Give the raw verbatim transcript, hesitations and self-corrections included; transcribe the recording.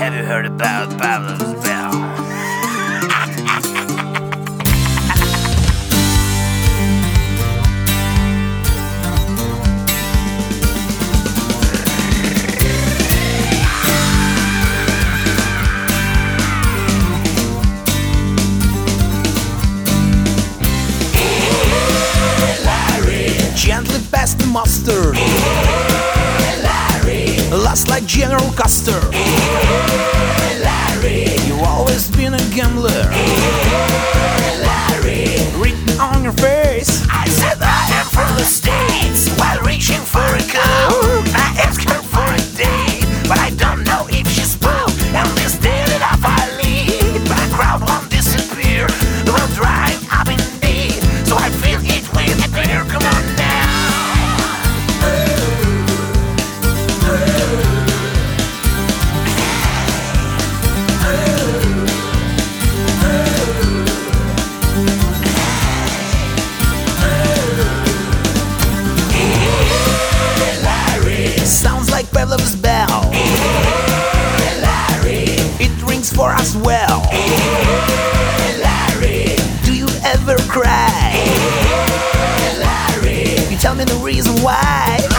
Have you heard about Pavlov's bell? Gently pass the mustard. Hey, Larry. Last like General Custer. Hey, Larry. You've always been a gambler. Hey, Larry. Written on your face. I said I am from the States while reaching for a coat. I asked her for a date, but I don't know if she spoke. And this day that I lead, but a crowd won't disappear. The will dry up indeed, so I feel it will appear. Come on now. Sounds like Pavlov's bell. Hey, Larry. It rings for us well. Hey, Larry. Do you ever cry? Hey, Larry. You tell me the reason why.